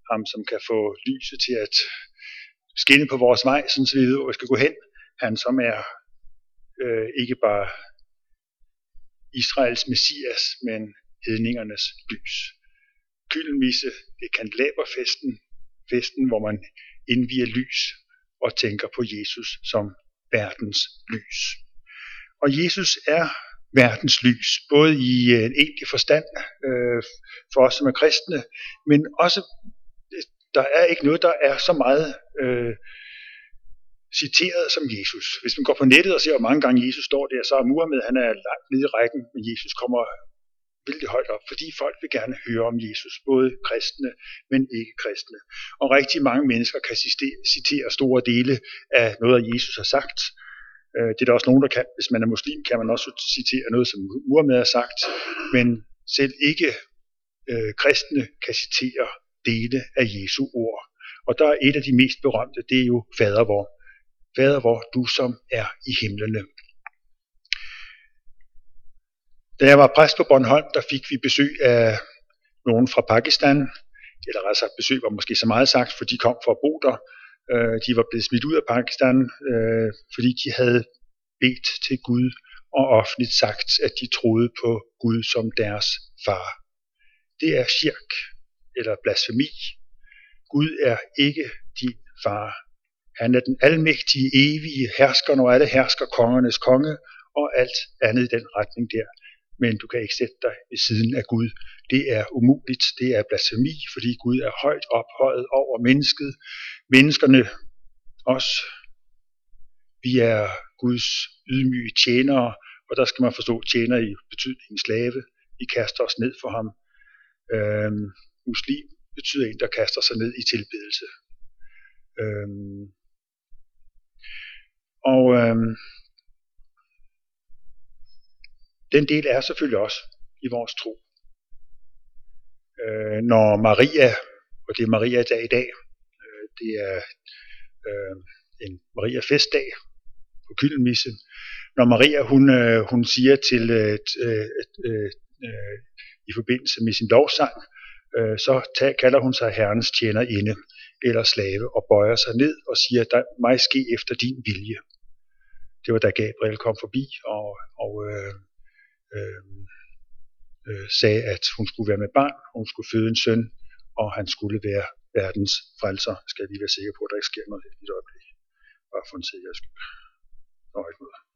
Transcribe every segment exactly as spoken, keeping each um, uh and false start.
ham som kan få lyset til at skinne på vores vej, sådan så vi ved, hvor vi skal gå hen. Han som er øh, ikke bare Israels messias, men hedningernes lys. Kyldenmisse, det er kandelaberfesten, festen, hvor man indvier lys og tænker på Jesus som verdens lys. Og Jesus er verdens lys, både i en egentlig forstand øh, for os som er kristne, men også, der er ikke noget, der er så meget øh, citeret som Jesus. Hvis man går på nettet og ser, hvor mange gange Jesus står der, så er Muhammed, han er langt nede i rækken, men Jesus kommer vældig højt op, fordi folk vil gerne høre om Jesus, både kristne, men ikke kristne. Og rigtig mange mennesker kan citere store dele af noget, af Jesus har sagt. Det er der også nogen, der kan. Hvis man er muslim, kan man også citere noget, som Muhammed har sagt, men selv ikke øh, kristne kan citere dele af Jesu ord. Og der er et af de mest berømte, det er jo Fader vor. Fader vor, du som er i himlene. Da jeg var præst på Bornholm, der fik vi besøg af nogen fra Pakistan, eller altså besøg var måske så meget sagt, for de kom for at bo der. De var blevet smidt ud af Pakistan, fordi de havde bedt til Gud og offentligt sagt, at de troede på Gud som deres far. Det er shirk, eller blasfemi. Gud er ikke din far. Han er den almægtige, evige hersker, når alle hersker kongernes konge, og alt andet i den retning der. Men du kan ikke sætte dig ved siden af Gud. Det er umuligt, det er blasfemi, fordi Gud er højt ophøjet over mennesket. Menneskerne, os, vi er Guds ydmyge tjenere, og der skal man forstå tjener i betydningen slave. Vi kaster os ned for ham. Øhm, muslim betyder en, der kaster sig ned i tilbedelse. Øhm, og øhm, den del er selvfølgelig også i vores tro. Øh, når Maria, og det er Maria dag i dag, øh, det er øh, en Maria festdag på Kyldenmisse. Når Maria hun, øh, hun siger til øh, øh, øh, øh, i forbindelse med sin lovsang, øh, så tag, kalder hun sig Herrens tjenerinde eller slave og bøjer sig ned og siger, der mig ske efter din vilje. Det var da Gabriel kom forbi og, og øh, øh, øh, sagde, at hun skulle være med barn, hun skulle føde en søn, og han skulle være verdens frelser. Skal jeg lige være sikker på, at der ikke sker noget i et øjeblik. Bare for en sikker skyld. Der var ikke noget.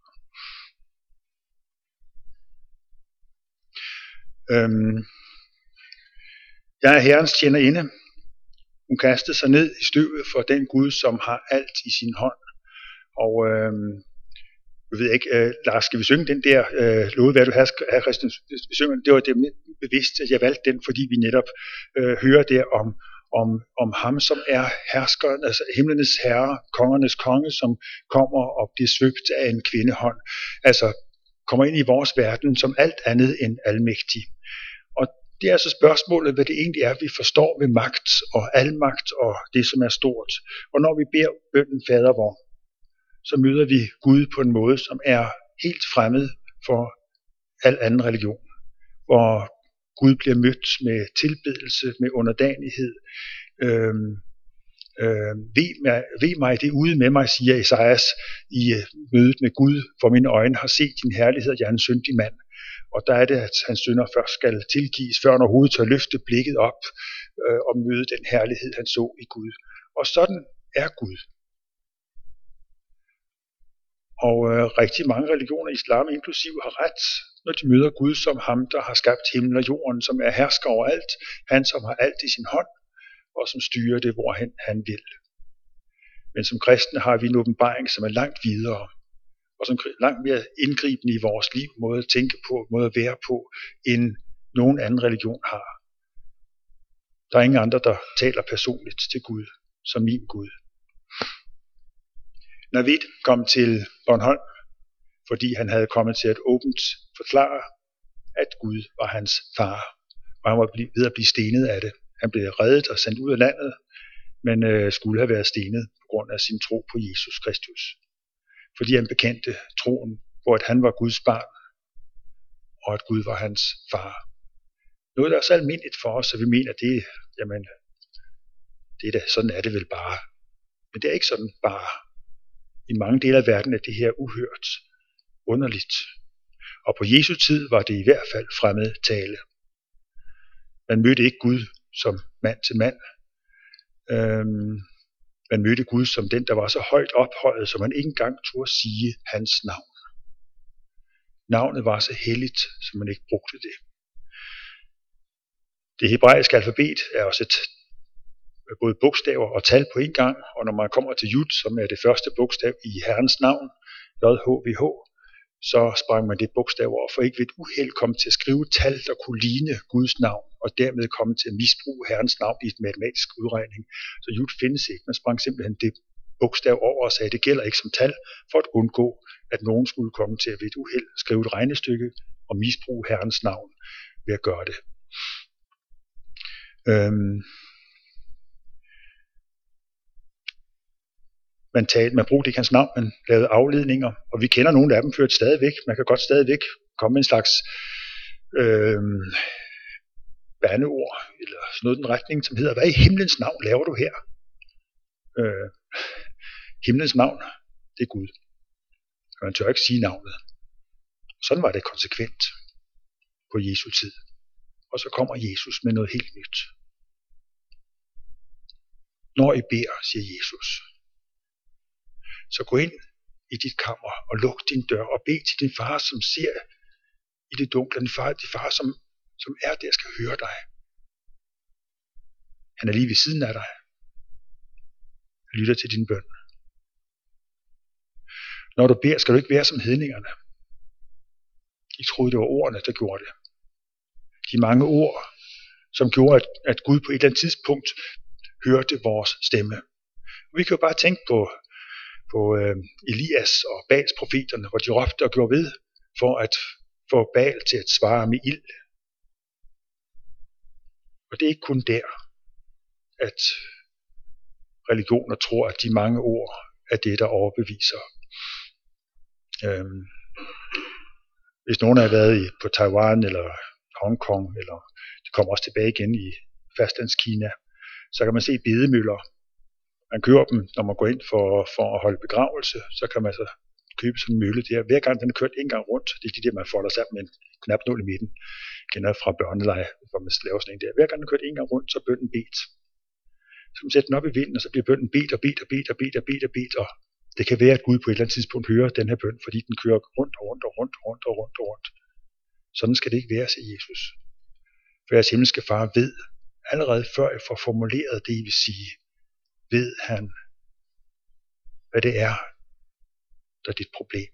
Øhm, jeg er Herrens tjenerinde. Hun kastede sig ned i støvet for den Gud, som har alt i sin hånd. Og øhm, jeg ved ikke, øh, Lars, skal vi synge den der øh, love, hvad du har, Christian, vi synger, det var det bevidst, at jeg valgte den, fordi vi netop øh, hører der om, om, om ham, som er herskeren, altså himlenes herre, kongernes konge, som kommer og bliver svøbt af en kvindehånd. Altså kommer ind i vores verden som alt andet end almægtig. Og det er altså spørgsmålet, hvad det egentlig er, vi forstår ved magt og almagt og det, som er stort. Og når vi beder bønnen Fader vor, så møder vi Gud på en måde, som er helt fremmed for al anden religion. Hvor Gud bliver mødt med tilbedelse, med underdanighed. Øhm, øhm, ved, mig, ved mig det ude med mig, siger Esajas i øh, mødet med Gud, for mine øjne har set din herlighed, jeg er en syndig mand. Og der er det, at hans synder først skal tilgives, før han overhovedet tør løfte blikket op øh, og møde den herlighed, han så i Gud. Og sådan er Gud. Og øh, rigtig mange religioner, islam inklusiv, har ret, når de møder Gud som ham, der har skabt himlen og jorden, som er hersker over alt, han som har alt i sin hånd, og som styrer det, hvorhen han vil. Men som kristne har vi en åbenbaring, som er langt videre, og som er langt mere indgribende i vores liv, måde at tænke på, måde at være på, end nogen anden religion har. Der er ingen andre, der taler personligt til Gud, som min Gud. Navid kom til Bornholm, fordi han havde kommet til at åbent forklare, at Gud var hans far, og han var ved at blive stenet af det. Han blev reddet og sendt ud af landet, men øh, skulle have været stenet på grund af sin tro på Jesus Kristus. Fordi han bekendte troen på, at han var Guds barn, og at Gud var hans far. Noget, der er så almindeligt for os, at vi mener, at det, jamen, det er da, sådan er det vel bare. Men det er ikke sådan bare. I mange dele af verden er det her uhørt, underligt. Og på Jesu tid var det i hvert fald fremmed tale. Man mødte ikke Gud som mand til mand. Øhm, man mødte Gud som den, der var så højt ophøjet, så man ikke engang turde sige hans navn. Navnet var så helligt, så man ikke brugte det. Det hebraiske alfabet er også et både bogstaver og tal på en gang, og når man kommer til Jud, som er det første bogstav i Herrens navn, J H V H, så sprang man det bogstav over, for ikke ved et uheld komme til at skrive tal, der kunne ligne Guds navn, og dermed komme til at misbruge Herrens navn i et matematisk udregning. Så Jud findes ikke. Man sprang simpelthen det bogstav over og sagde, at det gælder ikke som tal, for at undgå, at nogen skulle komme til at ved et uheld skrive et regnestykke og misbruge Herrens navn ved at gøre det. Øhm Man, talte, man brugte ikke hans navn, man lavede afledninger, og vi kender nogle af dem ført stadigvæk. Man kan godt stadigvæk komme med en slags øh, bandeord, eller sådan noget den retning, som hedder, hvad i himlens navn laver du her? Øh, himlens navn, det er Gud. Og man tør ikke sige navnet. Sådan var det konsekvent på Jesu tid. Og så kommer Jesus med noget helt nyt. Når I beder, siger Jesus, så gå ind i dit kammer og luk din dør og bed til din far, som ser i det dunkle. Din far, din far som, som er der, skal høre dig. Han er lige ved siden af dig. Han lytter til din bøn. Når du beder, skal du ikke være som hedningerne. De troede, det var ordene, der gjorde det. De mange ord, som gjorde, at, at Gud på et eller andet tidspunkt hørte vores stemme. Og vi kan jo bare tænke på på øh, Elias og Baals profeterne, hvor de råbte og gjorde ved for at få Baal til at svare med ild. Og det er ikke kun der, at religioner tror, at de mange ord er det, der overbeviser. Øhm, hvis nogen har været i, på Taiwan eller Hongkong, eller de kommer også tilbage igen i fastlandskina, så kan man se bedemøller. Man køber dem, når man går ind for, for at holde begravelse, så kan man så købe sådan en mølle der. Hver gang den er kørt en gang rundt, det er ikke det, man folder sammen med en knapnål i midten, kender fra børneleje, hvor man laver sådan en der. Hver gang den er kørt en gang rundt, så er bønnen bedt. Så kan man sætte den op i vinden, og så bliver bønnen bedt og bedt og bedt og bedt og bedt og bedt, og det kan være, at Gud på et eller andet tidspunkt hører den her bøn, fordi den kører rundt og rundt og rundt og rundt og rundt og rundt. Sådan skal det ikke være, siger Jesus. For jeres himmelske far ved, allerede før jeg får formuleret det, I vil sige, ved han, hvad det er, der er dit problem.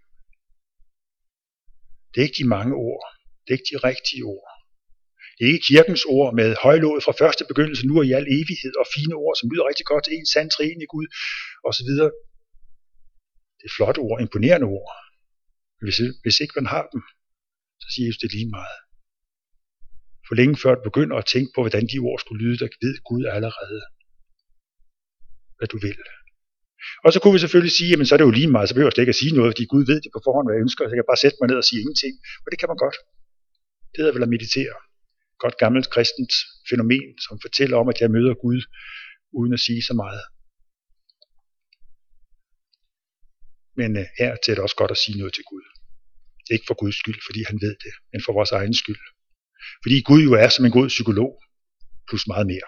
Det er ikke de mange ord. Det er ikke de rigtige ord. Det er ikke kirkens ord med højlået fra første begyndelse, nu og i al evighed, og fine ord, som lyder rigtig godt til en sand treenig Gud, osv. Det er flotte ord, imponerende ord. Hvis, hvis ikke man har dem, så siger Jesus det lige meget. For længe før du begynder at tænke på, hvordan de ord skulle lyde, der ved Gud allerede, hvad du vil. Og så kunne vi selvfølgelig sige, jamen så er det jo lige meget, så behøver jeg ikke at sige noget, fordi Gud ved det på forhånd, hvad jeg ønsker, så jeg kan bare sætte mig ned og sige ingenting. Og det kan man godt. Det hedder vel at meditere. Godt gammelt kristent fænomen, som fortæller om, at jeg møder Gud, uden at sige så meget. Men øh, her til er det også godt at sige noget til Gud. Ikke for Guds skyld, fordi han ved det, men for vores egen skyld. Fordi Gud jo er som en god psykolog, plus meget mere.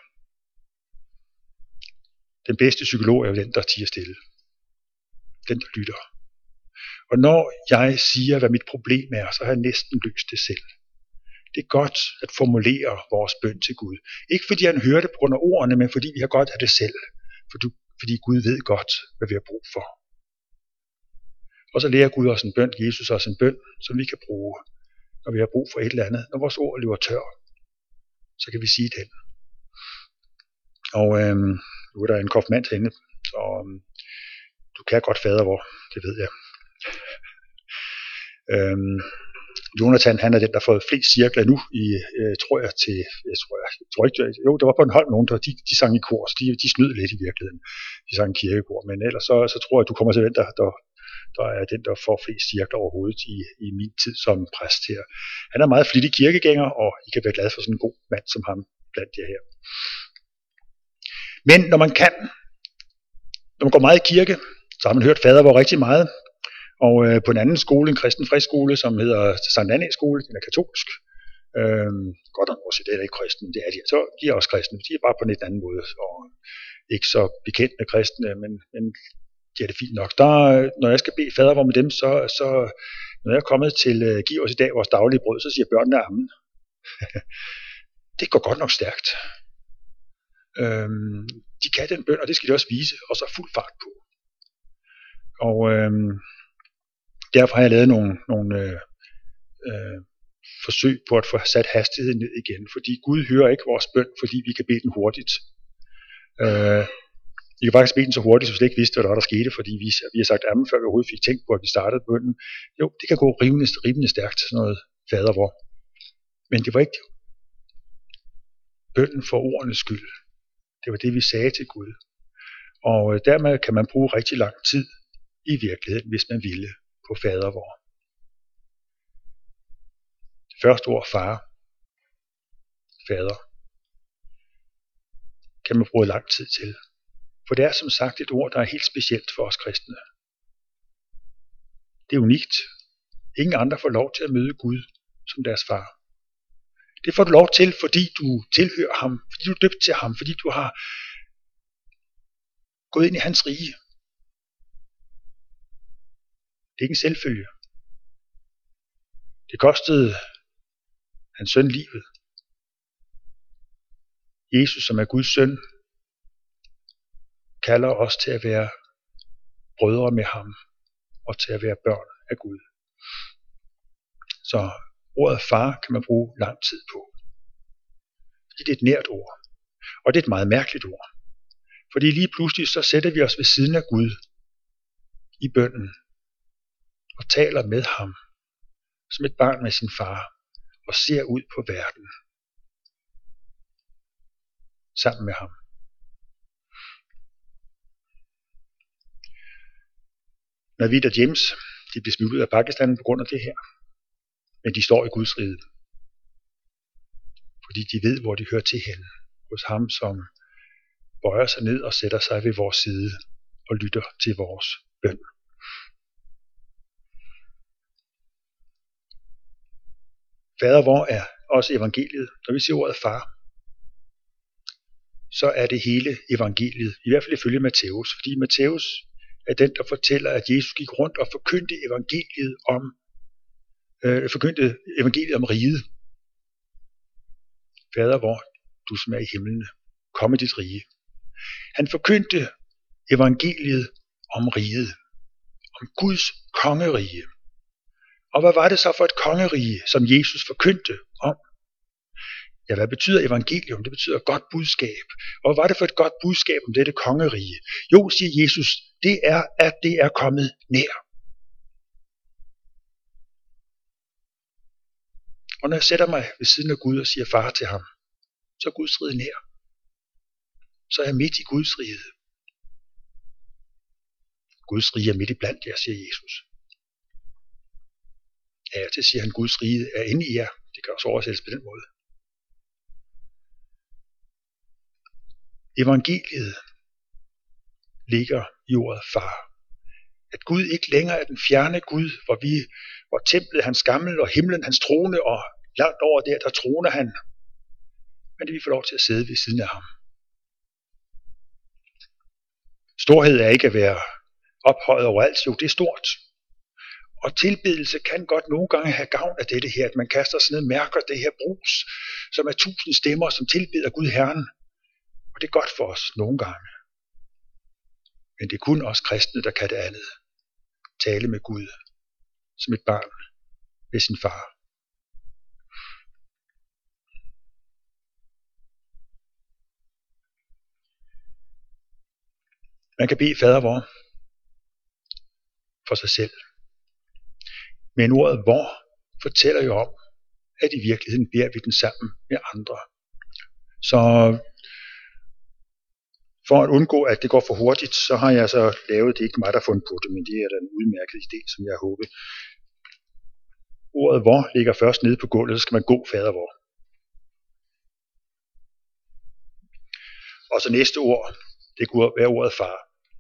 Den bedste psykolog er jo den, der tier stille. Den, der lytter. Og når jeg siger, hvad mit problem er, så har jeg næsten løst det selv. Det er godt at formulere vores bøn til Gud. Ikke fordi han hører det på grund af ordene, men fordi vi har godt af det selv. Fordi Gud ved godt, hvad vi har brug for. Og så lærer Gud os en bøn, Jesus os en bøn, som vi kan bruge, når vi har brug for et eller andet. Når vores ord løber tør, så kan vi sige den. Og øhm, nu er der en konfirmand herinde, så øhm, du kan godt fader hvor, det ved jeg. Øhm, Jonathan, han er den, der har fået flest cirkler nu, i, øh, tror jeg, til, jeg tror, jeg, jeg tror ikke, jo, der var på en hold nogen, der de, de sang i kor, så de, de snød lidt i virkeligheden. De sang kirkekor, men ellers så, så tror jeg, at du kommer til den, der, der, der er den, der får flest cirkler overhovedet i, i min tid som præst her. Han er meget flittig kirkegænger, og I kan være glade for sådan en god mand som ham blandt jer her. Men når man kan, når man går meget i kirke, så har man hørt fader vor rigtig meget. Og øh, på en anden skole, en kristen friskole, som hedder Sankt Annæ skole, den er katolsk. Øhm, godt nok også, det er ikke kristne, det er de. Så de er også kristne, de er bare på en lidt anden måde, og ikke så bekendt med kristne, men, men de er det fint nok. Der, når jeg skal bede fader vor med dem, så, så når jeg er kommet til uh, giv os i dag vores daglige brød, så siger børnene amen. Det går godt nok stærkt. Øhm, de kan den bøn, og det skal de også vise, og så fuld fart på. Og øhm, derfor har jeg lavet nogle, nogle øh, øh, forsøg på at få sat hastigheden ned igen, fordi Gud hører ikke vores bøn, fordi vi kan bede den hurtigt. Øh, vi kan faktisk bede den så hurtigt, så vi slet ikke vidste, hvad der var, der skete, fordi vi, vi har sagt amen, før vi overhovedet fik tænkt på, at vi startede bønnen. Jo, det kan gå rimelig, rimelig stærkt, sådan noget fader vor. Men det var ikke bønnen for ordenes skyld. Det var det, vi sagde til Gud. Og dermed kan man bruge rigtig lang tid i virkeligheden, hvis man ville, på fader vor. Det første ord, far, fader, kan man bruge lang tid til. For det er som sagt et ord, der er helt specielt for os kristne. Det er unikt. Ingen andre får lov til at møde Gud som deres far. Det får du lov til, fordi du tilhører ham, fordi du er døbt til ham, fordi du har gået ind i hans rige. Det er ikke en selvfølge. Det kostede hans søn livet. Jesus, som er Guds søn, kalder os til at være brødre med ham og til at være børn af Gud. Så ordet far kan man bruge lang tid på. Fordi det er et nært ord. Og det er et meget mærkeligt ord. Fordi lige pludselig så sætter vi os ved siden af Gud i bønnen og taler med ham som et barn med sin far og ser ud på verden sammen med ham. Navid og James, de blev smidt ud af Pakistan på grund af det her. Men de står i Guds rige. Fordi de ved, hvor de hører til henne. Hos ham, som bøjer sig ned og sætter sig ved vores side og lytter til vores bøn. Fader vor er også evangeliet. Når vi siger ordet far, så er det hele evangeliet. I hvert fald ifølge Matthæus. Fordi Matthæus er den, der fortæller, at Jesus gik rundt og forkyndte evangeliet om, øh, forkyndte evangeliet om riget. Fader vor, du som er i himlene, kom i dit rige. Han forkyndte evangeliet om riget, om Guds kongerige. Og hvad var det så for et kongerige, som Jesus forkyndte om? Ja, hvad betyder evangelium? Det betyder godt budskab. Og hvad var det for et godt budskab om dette kongerige? Jo, siger Jesus, det er, at det er kommet nær. Og når jeg sætter mig ved siden af Gud og siger far til ham, så er Guds rige nær. Så er jeg midt i Guds rige. Guds rige er midt i blandt jer, siger Jesus. Ja, til siger han, Guds rige er inde i jer. Det kan også oversættes på den måde. Evangeliet ligger i ordet far. At Gud ikke længere er den fjerne Gud, hvor vi, hvor templet er hans gammel, og himlen hans trone, og langt over der, der troner han. Men det vi får lov til at sidde ved siden af ham. Storhed er ikke at være ophøjet overalt, jo det er stort. Og tilbedelse kan godt nogle gange have gavn af dette her, at man kaster sig ned og mærker det her brus, som er tusind stemmer, som tilbeder Gud Herren. Og det er godt for os nogle gange. Men det er kun os kristne, der kan det andet. Tale med Gud som et barn ved sin far. Man kan bede fader vor for sig selv. Men ordet vor fortæller jo om, at i virkeligheden beder vi den sammen med andre. Så for at undgå, at det går for hurtigt, så har jeg så lavet, det er ikke mig, der har fundet på det, men det er da en udmærket idé, som jeg håber. Ordet vor ligger først nede på gulvet, så skal man gå fader vor. Og så næste ord, det kunne være ordet far.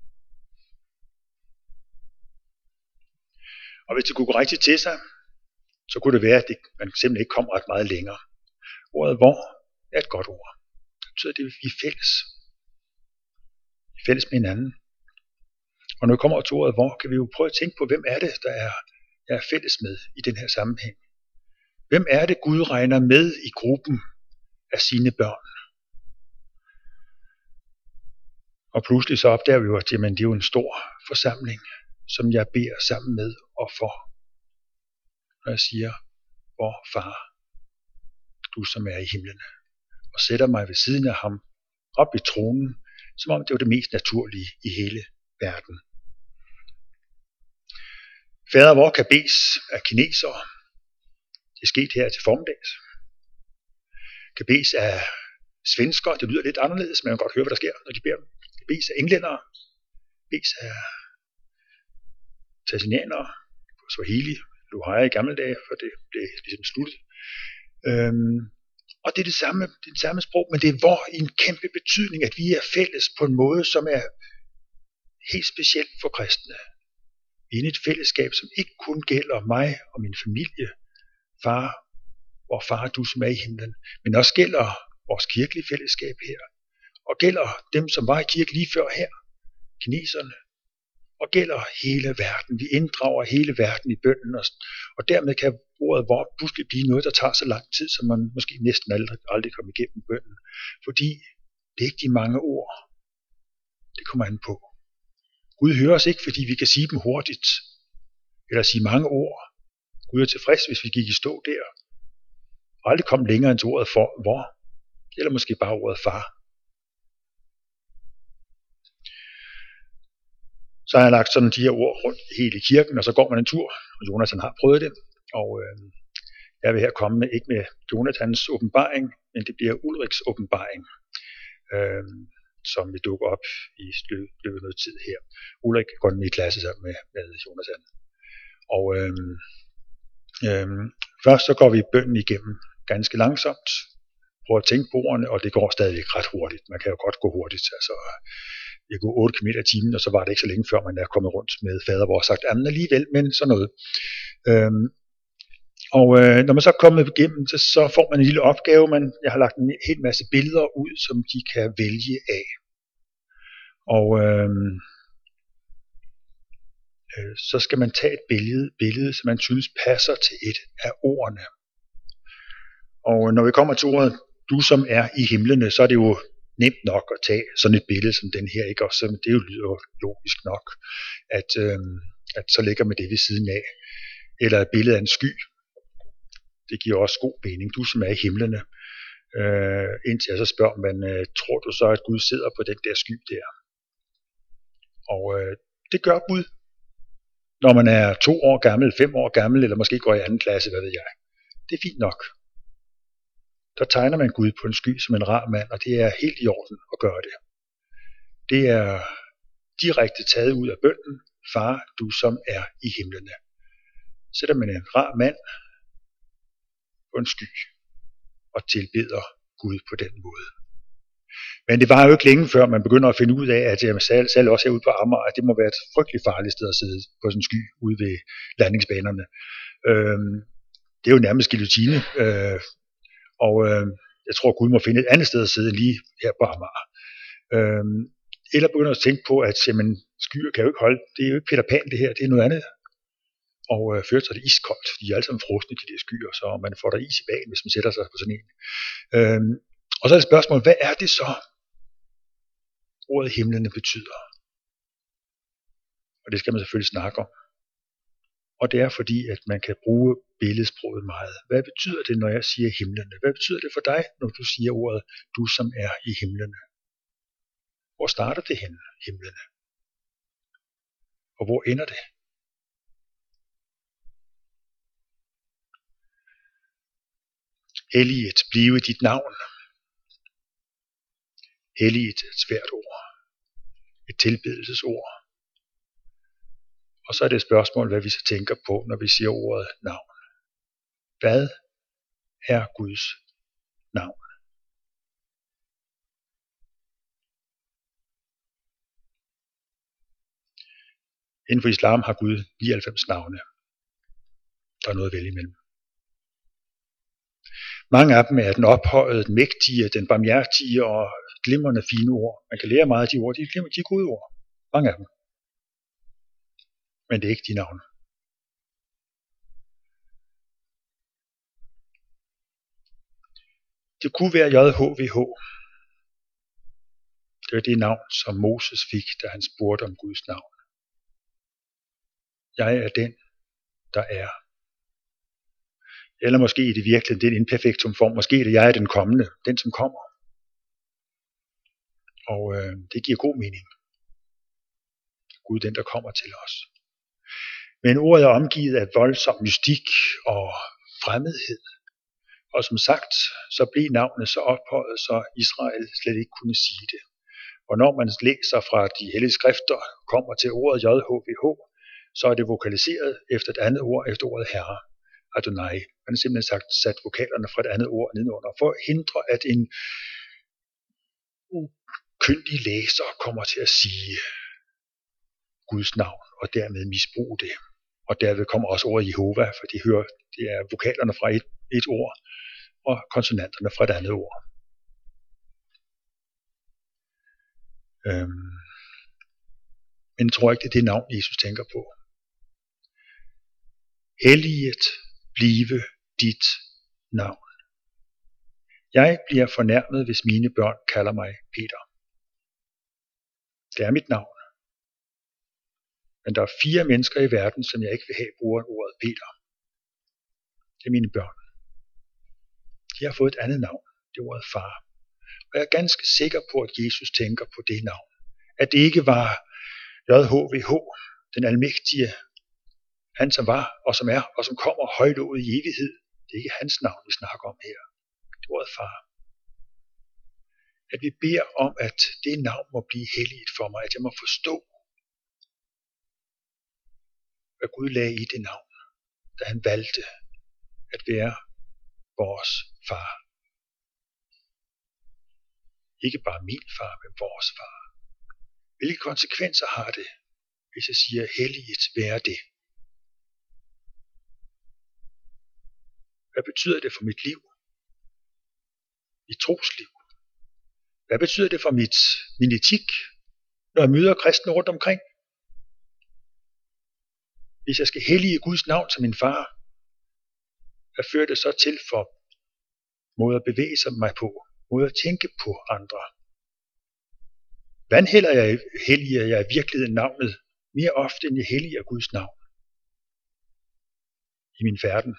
Og hvis det kunne gå rigtigt til sig, så kunne det være, at det, man simpelthen ikke kom ret meget længere. Ordet hvor er et godt ord. Det betyder, at vi er fælles. Vi er fælles med hinanden. Og når vi kommer til ordet hvor, kan vi jo prøve at tænke på, hvem er det, der er, jeg er fælles med i den her sammenhæng. Hvem er det, Gud regner med i gruppen af sine børn? Og pludselig så opdager vi jo, at jamen, det er jo en stor forsamling, som jeg beder sammen med og for. Når jeg siger, hvor far, du som er i himlene, og sætter mig ved siden af ham op i tronen, som om det var det mest naturlige i hele verden. Fader vor kan bes af kinesere. Det er sket her til formiddags. Kan bes af svensker. Det lyder lidt anderledes, men man kan godt høre, hvad der sker, når de beder dem. Kan bes af englændere. Bes af tanzanianere. På Swahili. Luhaya i gamle dage, for det blev ligesom sluttet. Øhm, og det er det samme, det er det samme sprog, men det er hvor i en kæmpe betydning, at vi er fælles på en måde, som er helt specielt for kristne. Vi er i et fællesskab, som ikke kun gælder mig og min familie, far, hvor far du som er i himlen, men også gælder vores kirkelige fællesskab her, og gælder dem, som var i kirke lige før her, kineserne, og gælder hele verden. Vi inddrager hele verden i bønnen, og, og dermed kan ordet hvor pludselig blive noget, der tager så lang tid, som man måske næsten aldrig, aldrig kommer igennem bønnen, fordi det er ikke de mange ord, det kommer an på. Gud hører os ikke, fordi vi kan sige dem hurtigt, eller sige mange ord. Gud er tilfreds, hvis vi gik i stå der, og aldrig kom længere end til ordet for, hvor, eller måske bare ordet far. Så har jeg lagt sådan de her ord rundt hele kirken, og så går man en tur, og Jonathan har prøvet det, og øh, jeg vil her komme med, ikke med Jonathans åbenbaring, men det bliver Ulriks åbenbaring, øh, som vil dukke op i løbet af noget tid her. Ulrik går med i klasse sammen med, med Jonathan. Og øh, øh, først så går vi bønnen igennem ganske langsomt, prøver at tænke på ordene, og det går stadigvæk ret hurtigt. Man kan jo godt gå hurtigt, altså jeg går otte kilometer i timen, og så var det ikke så længe før man er kommet rundt med fader, hvor sagt anden alligevel, men sådan noget. Øhm, og øh, når man så er kommet igennem, så, så får man en lille opgave, men jeg har lagt en hel masse billeder ud, som de kan vælge af. Og øh, øh, så skal man tage et billede, billede, som man synes passer til et af ordene. Og når vi kommer til ordet, du som er i himlene, så er det jo nemt nok at tage sådan et billede som den her, ikke? Og så, det jo lyder logisk nok, at, øh, at så lægger man det ved siden af. Eller et billede af en sky. Det giver også god mening. Du som er i himlene. Øh, indtil jeg så spørger man, øh, tror du så, at Gud sidder på den der sky der? Og øh, det gør Gud. Når man er to år gammel, fem år gammel, eller måske går i anden klasse, hvad ved jeg. Det er fint nok. Der tegner man Gud på en sky som en rar mand, og det er helt i orden at gøre det. Det er direkte taget ud af bønnen, far, du som er i himlene. Sætter man en rar mand på en sky og tilbeder Gud på den måde. Men det var jo ikke længe før man begynder at finde ud af, at jeg selv, selv også herude på Amager, at det må være et frygteligt farligt sted at sidde på sådan en sky ude ved landingsbanerne. Øhm, det er jo nærmest guillotine. Øh, Og øh, jeg tror, Gud må finde et andet sted at sidde lige her på Amager. Øh, eller begynder at tænke på, at jamen, skyer kan jo ikke holde. Det er jo ikke Peter Pan det her, det er noget andet. Og øh, først er det iskoldt. De er alle sammen frosne, de der skyer, så man får der is i bagen, hvis man sætter sig på sådan en. Øh, og så er det spørgsmål, hvad er det så, ordet himlene betyder? Og det skal man selvfølgelig snakke om. Og det er fordi, at man kan bruge billedsproget meget. Hvad betyder det, når jeg siger himlene? Hvad betyder det for dig, når du siger ordet, du som er i himlene? Hvor starter det hen, himlene? Og hvor ender det? Helliget blive dit navn. Helliget er et svært ord. Et tilbedelsesord. Og så er det et spørgsmål, hvad vi så tænker på, når vi siger ordet navn. Hvad er Guds navn? Inden for islam har Gud nioghalvfems navne. Der er noget at vælge imellem. Mange af dem er den ophøjede, den mægtige, den barmhjertige og glimrende fine ord. Man kan lære meget af de ord, de er, de er gode ord. Mange af dem. Men det er ikke de navne. Det kunne være J H V H. Det var det navn, som Moses fik, da han spurgte om Guds navn. Jeg er den, der er. Eller måske i det virkelige, den imperfektum form. Måske er det jeg er den kommende, den som kommer. Og øh, det giver god mening. Gud den, der kommer til os. Men ordet er omgivet af voldsom mystik og fremmedhed. Og som sagt, så blev navnet så ophøjet, så Israel slet ikke kunne sige det. Og når man læser fra de hellige skrifter, kommer til ordet J H V H, så er det vokaliseret efter et andet ord, efter ordet Herre, Adonai. Man har simpelthen sagt, sat vokalerne fra et andet ord nedenunder, for at hindre, at en ukyndig læser kommer til at sige Guds navn, og dermed misbruge det. Og derved kommer også ordet Jehova, for de hører, det er vokalerne fra et, et ord, og konsonanterne fra et andet ord. Øhm. Men jeg tror ikke, det er det navn, Jesus tænker på. Helliget blive dit navn. Jeg bliver fornærmet, hvis mine børn kalder mig Peter. Det er mit navn. Men der er fire mennesker i verden, som jeg ikke vil have bruger ordet Peter. Det er mine børn. De har fået et andet navn. Det er ordet far. Og jeg er ganske sikker på, at Jesus tænker på det navn. At det ikke var J H V H, den almægtige, han som var, og som er, og som kommer højlovet i evighed. Det er ikke hans navn, vi snakker om her. Det er ordet far. At vi beder om, at det navn må blive helligt for mig, at jeg må forstå, hvad Gud lagde i det navn, da han valgte at være vores far. Ikke bare min far, men vores far. Hvilke konsekvenser har det, hvis jeg siger helligt være det? Hvad betyder det for mit liv? Mit trosliv? Hvad betyder det for mit, min etik, når jeg møder kristne rundt omkring? Hvis jeg skal hellige Guds navn som min far, hvad fører det så til for måde at bevæge sig mig på, måde at tænke på andre? Vandhælder jeg, helliger jeg i virkeligheden navnet mere ofte, end jeg helliger Guds navn i min færden?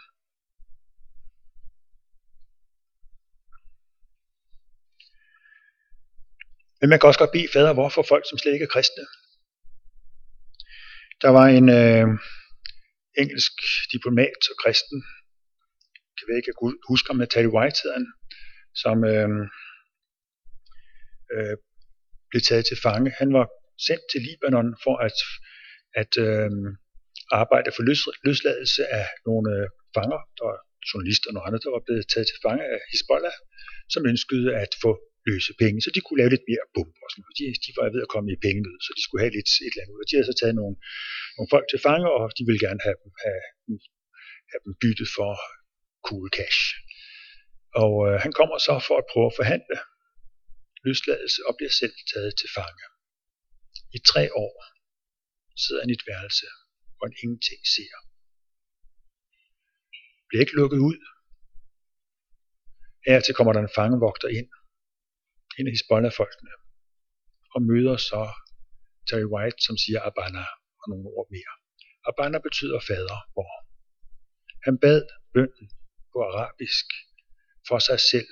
Men man kan også godt bede fader vor for folk, som slet ikke er kristne. Der var en øh, engelsk diplomat og kristen, jeg kan ikke huske om Nathalie White hedder han, som øh, øh, blev taget til fange. Han var sendt til Libanon for at, at øh, arbejde for løs, løsladelse af nogle øh, fanger, der var journalister og nogle andre, der var blevet taget til fange af Hizbollah, som ønskede at få løse penge, så de kunne lave lidt mere bump og sådan noget. De, de var ved at komme i pengenød, så de skulle have lidt et eller andet ud. Og de havde så taget nogle, nogle folk til fange, og de ville gerne have dem, have, have dem byttet for cool cash. Og øh, han kommer så for at prøve at forhandle løsladelse og bliver selv taget til fange. I tre år sidder han i et værelse, hvor han ingenting ser. Bliver ikke lukket ud. Af og til kommer der en fangevogter ind, en af Hizbollah-folkene, og møder så Terry White, som siger Abana og nogle ord mere. Abana betyder fader, hvor han bad bønnen på arabisk for sig selv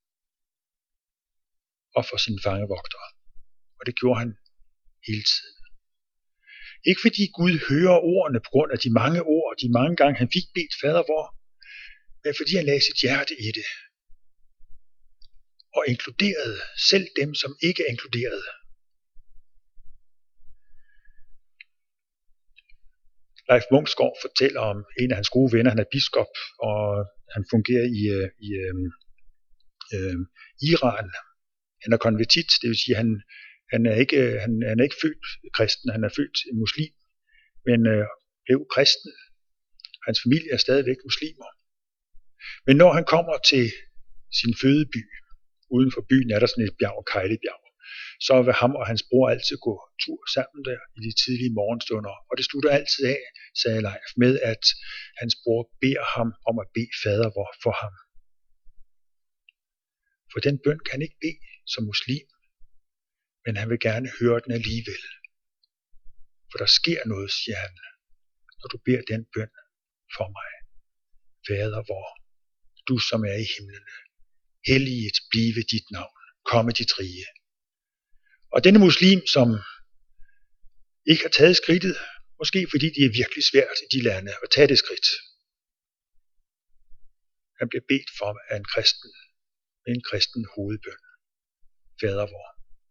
og for sine fangevogtere. Og det gjorde han hele tiden. Ikke fordi Gud hører ordene på grund af de mange ord, de mange gange han fik bedt fader vor, men fordi han lagde sit hjerte i det. Og inkluderede selv dem, som ikke er inkluderet. Leif Munksgaard fortæller om en af hans gode venner, han er biskop, og han fungerer i, i øh, øh, Iran. Han er konvertit, det vil sige, han, han, er ikke, han, han er ikke født kristen, han er født muslim, men øh, blev kristen. Hans familie er stadigvæk muslimer. Men når han kommer til sin fødeby, uden for byen er der sådan et bjerg, Kejlebjerg, så vil ham og hans bror altid gå tur sammen der i de tidlige morgenstunder. Og det slutter altid af, sagde Leif, med at hans bror beder ham om at bede fader vor for ham. For den bøn kan han ikke bede som muslim, men han vil gerne høre den alligevel. For der sker noget, siger han, når du beder den bøn for mig. Fader vor, du som er i himlene, helliget blive dit navn, komme dit rige. Og denne muslim, som ikke har taget skridtet, måske fordi det er virkelig svært i de lande at tage det skridt, han bliver bedt for af en kristen, med en kristen hovedbøn. Fader vor.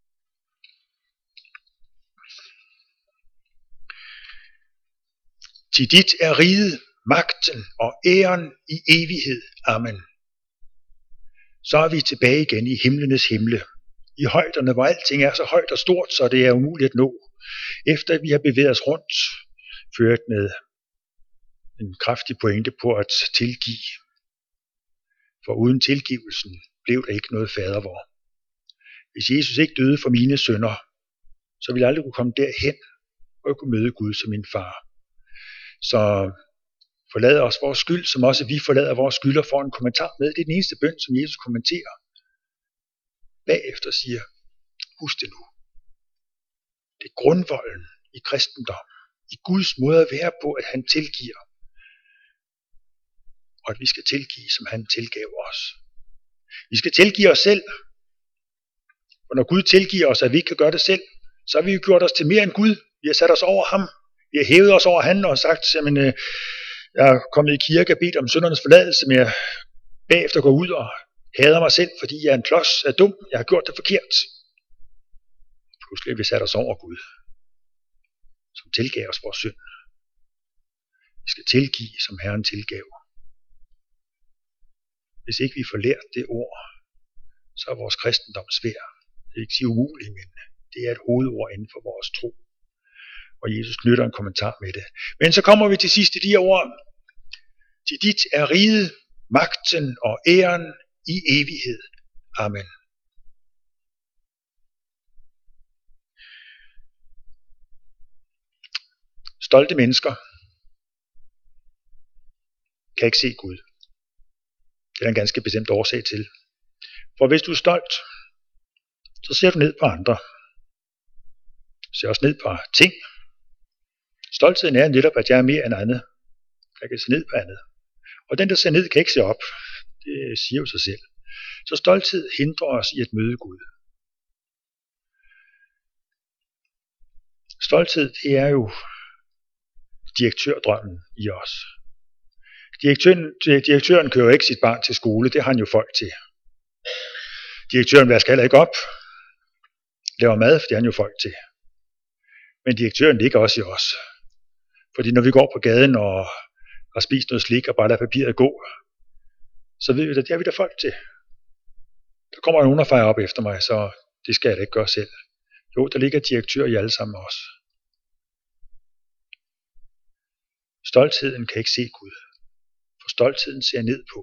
Til dit er riget, magten og æren i evighed. Amen. Så er vi tilbage igen i himlenes himle. I højderne, hvor alting er så højt og stort, så det er umuligt at nå. Efter vi har bevæget os rundt, ført med en kraftig pointe på at tilgive. For uden tilgivelsen blev der ikke noget fader vor. Hvis Jesus ikke døde for mine synder, så ville jeg aldrig kunne komme derhen, og jeg kunne møde Gud som min far. Så forlad os vores skyld, som også vi forlader vores skyld, og får en kommentar med. Det er den eneste bøn, som Jesus kommenterer. Bagefter siger, husk det nu. Det er grundvolden i kristendom, i Guds måde at være på, at han tilgiver. Og at vi skal tilgive, som han tilgav os. Vi skal tilgive os selv. Og når Gud tilgiver os, at vi ikke kan gøre det selv, så har vi jo gjort os til mere end Gud. Vi har sat os over ham. Vi har hævet os over han og sagt, jamen, øh, jeg er kommet i kirke og bedt om syndernes forladelse, men jeg bagefter går ud og hader mig selv, fordi jeg er en klods af dum. Jeg har gjort det forkert. Pludselig har vi sat os over Gud, som tilgav os vores synd. Vi skal tilgive, som Herren tilgav. Hvis ikke vi får lært det ord, så er vores kristendom svær. Det er ikke sige umuligt, men det er et hovedord inden for vores tro. Og Jesus knytter en kommentar med det. Men så kommer vi til sidst i de her ord. Til dit er riget, magten og æren i evighed. Amen. Stolte mennesker kan ikke se Gud. Det er en ganske bestemt årsag til. For hvis du er stolt, så ser du ned på andre. Du ser også ned på ting. Stoltheden er netop, at jeg er mere end andet. Jeg kan se ned på andet. Og den, der ser ned, kan ikke se op. Det siger jo sig selv. Så stolthed hindrer os i at møde Gud. Stolthed, det er jo direktørdrømmen i os. Direktøren, direktøren kører jo ikke sit barn til skole, det har han jo folk til. Direktøren vasker heller ikke op, laver mad, for det har han jo folk til. Men direktøren ligger også i os. Fordi når vi går på gaden og har spist noget slik og bare lader papiret gå, så ved vi, at det har vi der folk til. Der kommer nogen og fejrer op efter mig, så det skal jeg da ikke gøre selv. Jo, der ligger direktør i alle sammen også. Stoltheden kan ikke se Gud, for stoltheden ser ned på.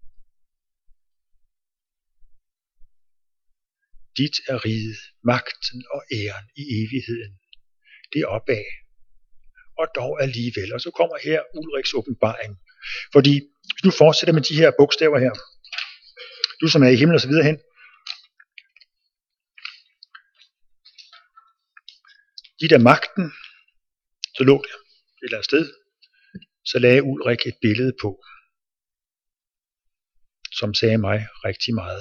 Dit er riget, magten og æren i evigheden. Det er opad. Og dog alligevel. Og så kommer her Ulriks åbenbaring. Fordi hvis du fortsætter med de her bogstaver her, du som er i himlen og så videre hen, dit er magten, så lå det et eller andet sted, så lagde Ulrik et billede på, som sagde mig rigtig meget.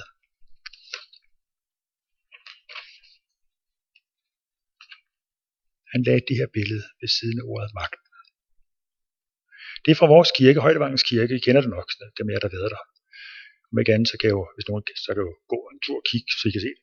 Han lagde det her billede ved siden af ordet magt. Det er fra vores kirke, Højdevangens Kirke. I kender det nok, dem jer, der har været der. Om ikke andet, så kan jo, hvis nogen så kan jo gå en tur og kigge, så I kan se det.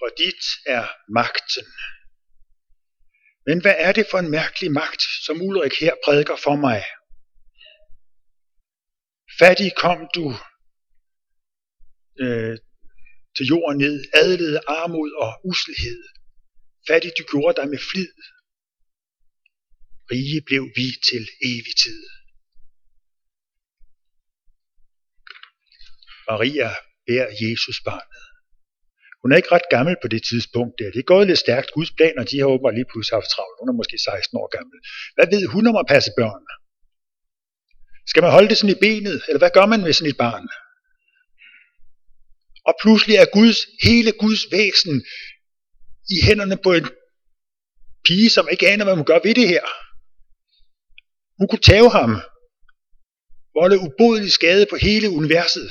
og dit er magten. Men hvad er det for en mærkelig magt, som Ulrik her prædiker for mig? Fattig kom du øh, til jorden ned, adlede armod og uselhed. Fattig du gjorde dig med flid. Rige blev vi til evig tid. Maria bærer Jesus barnet. Hun er ikke ret gammel på det tidspunkt der. Det er gået lidt stærkt. Guds planer, de har åbenbart lige pludselig haft travlt. Hun er måske seksten år gammel. Hvad ved hun om at passe børn? Skal man holde det sådan i benet? Eller hvad gør man med sådan et barn? Og pludselig er Guds, hele Guds væsen i hænderne på en pige, som ikke aner, hvad hun gør ved det her. Hun kunne tage ham. Volde ubodelig skade på hele universet.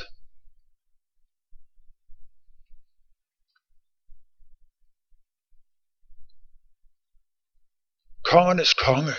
Kongernes konge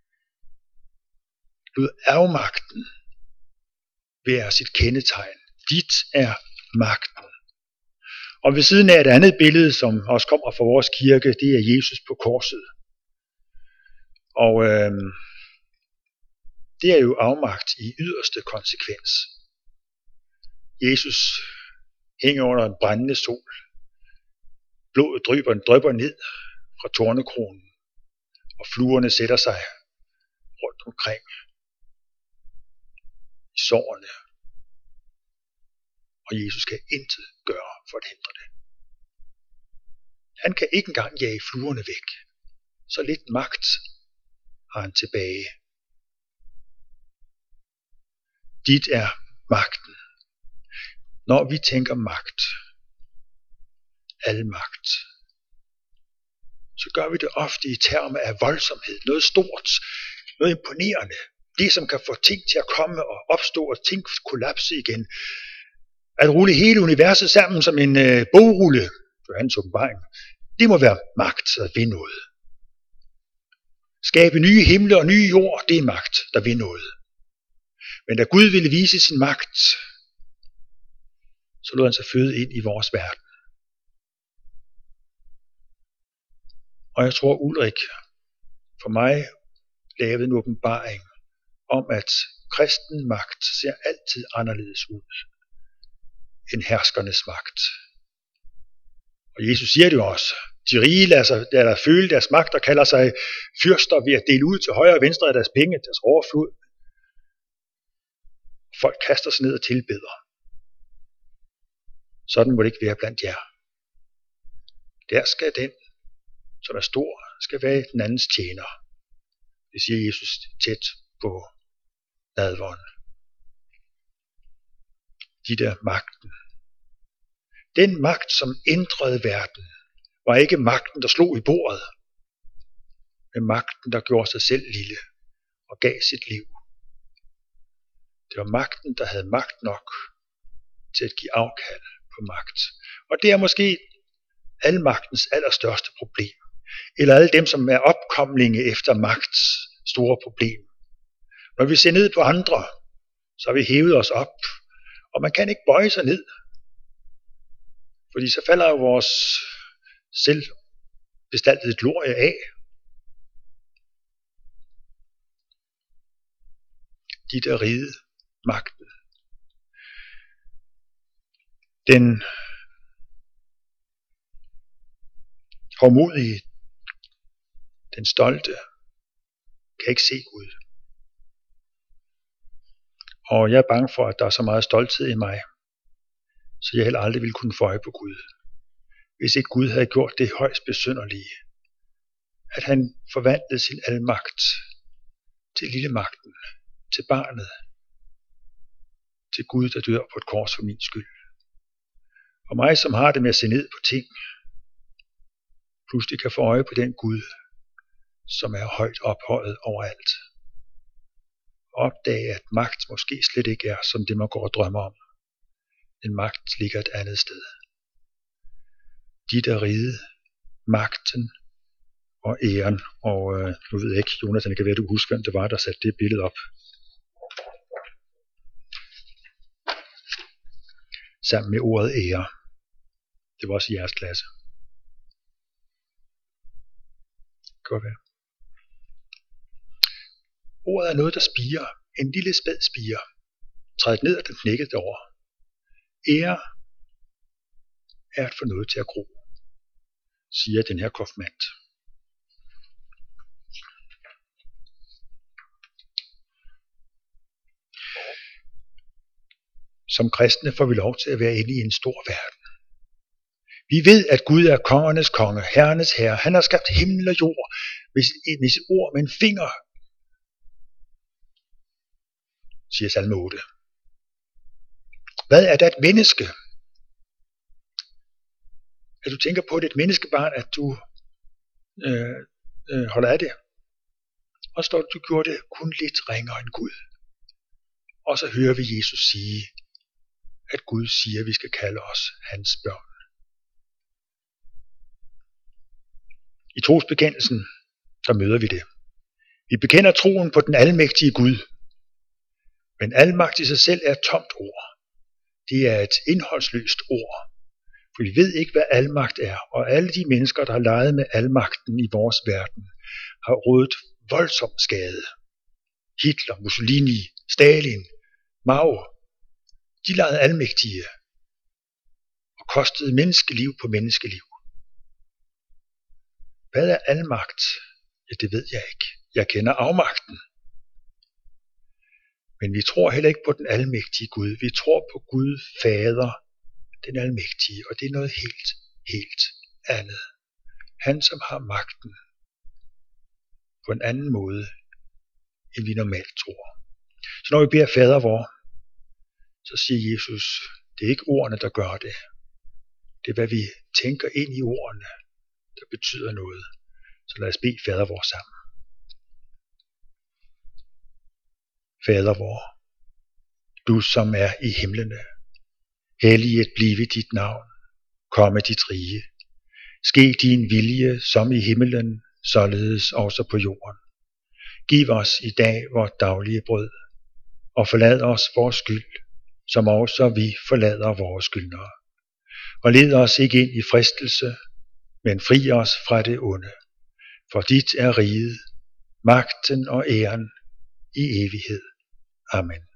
lod afmagten være sit kendetegn. Dit er magten. Og ved siden af et andet billede, som også kommer fra vores kirke, det er Jesus på korset. Og øh, det er jo afmagt i yderste konsekvens. Jesus hænger under en brændende sol. Blodet drypper, drypper ned fra tornekronen, og fluerne sætter sig rundt omkring i sårene. Og Jesus kan intet gøre for at hindre det. Han kan ikke engang jage fluerne væk. Så lidt magt har han tilbage. Dit er magten. Når vi tænker magt, al magt, så gør vi det ofte i termer af voldsomhed. Noget stort, noget imponerende. Det, som kan få ting til at komme og opstå og ting kollapse igen. At rulle hele universet sammen som en øh, bogrulle, for hans åbenbaring, det må være magt, der vil noget. Skabe nye himle og nye jord, det er magt, der vil noget. Men da Gud ville vise sin magt, så lod han sig føde ind i vores verden. Og jeg tror, Ulrik for mig lavede en åbenbaring om, at kristen magt ser altid anderledes ud end herskernes magt. Og Jesus siger det jo også. De rige lader, sig, lader føle deres magt og kalder sig fyrster ved at dele ud til højre og venstre af deres penge, deres overflod. Folk kaster sig ned og tilbeder. Sådan må det ikke være blandt jer. Der skal den, som er stor, skal være den andens tjener. Det siger Jesus tæt på nadveren. De der magten. Den magt, som ændrede verden, var ikke magten, der slog i bordet, men magten, der gjorde sig selv lille og gav sit liv. Det var magten, der havde magt nok til at give afkald på magt. Og det er måske almagtens allerstørste problem. Eller alle dem, som er opkomlinge efter magts store problem. Når vi ser ned på andre, så har vi hævet os op, og man kan ikke bøje sig ned. Fordi så falder jo vores selvbestaltede glorie af. De der ride magten. Den hårdmodige, den stolte, kan ikke se Gud. Og jeg er bange for, at der er så meget stolthed i mig, så jeg heller aldrig ville kunne få øje på Gud. Hvis ikke Gud havde gjort det højst besynderlige, at han forvandlede sin almagt til lille magten, til barnet, til Gud, der dør på et kors for min skyld. Og mig, som har det med at se ned på ting, pludselig kan få øje på den Gud, som er højt ophøjet overalt. Og opdage, at magt måske slet ikke er, som det man går og drømmer om. En magt ligger et andet sted. De der ride, magten og æren. Og øh, nu ved jeg ikke, Jonathan, det kan være, du husker, hvem det var, der satte det billede op. Sammen med ordet ære. Det var også i jeres klasse. godt være. Ordet er noget, der spirer. En lille spæd spirer. Træd ned, og den knækkede over. Ære er at få noget til at gro, siger den her konfirmand. Som kristne får vi lov til at være inde i en stor verden. Vi ved, at Gud er kongernes konge, herrenes herre. Han har skabt himmel og jord med sit ord med en finger, siger salme otte. Hvad er da et menneske? At du tænker på det, et menneskebarn, at du øh, øh, holder af det. Og står du gjorde det kun lidt ringere end Gud. Og så hører vi Jesus sige, at Gud siger, at vi skal kalde os hans børn. I trosbekendelsen, der møder vi det. Vi bekender troen på den almægtige Gud. Men almagt i sig selv er et tomt ord. Det er et indholdsløst ord. For vi ved ikke, hvad almagt er. Og alle de mennesker, der har leget med almagten i vores verden, har rådet voldsom skade. Hitler, Mussolini, Stalin, Mao, de legede almægtige og kostede menneskeliv på menneskeliv. Hvad er almagt? Ja, det ved jeg ikke. Jeg kender afmagten. Men vi tror heller ikke på den almægtige Gud. Vi tror på Gud Fader, den almægtige, og det er noget helt, helt andet. Han, som har magten på en anden måde, end vi normalt tror. Så når vi beder Fader vor, så siger Jesus, det er ikke ordene, der gør det. Det er, hvad vi tænker ind i ordene, der betyder noget. Så lad os bede Fader vor sammen. Fader vor, du som er i himlene, helliget blive dit navn, komme dit rige. Ske din vilje som i himmelen, således også på jorden. Giv os i dag vort daglige brød, og forlad os vores skyld, som også vi forlader vores skyldnere. Og led os ikke ind i fristelse, men fri os fra det onde. For dit er riget, magten og æren i evighed. Amen.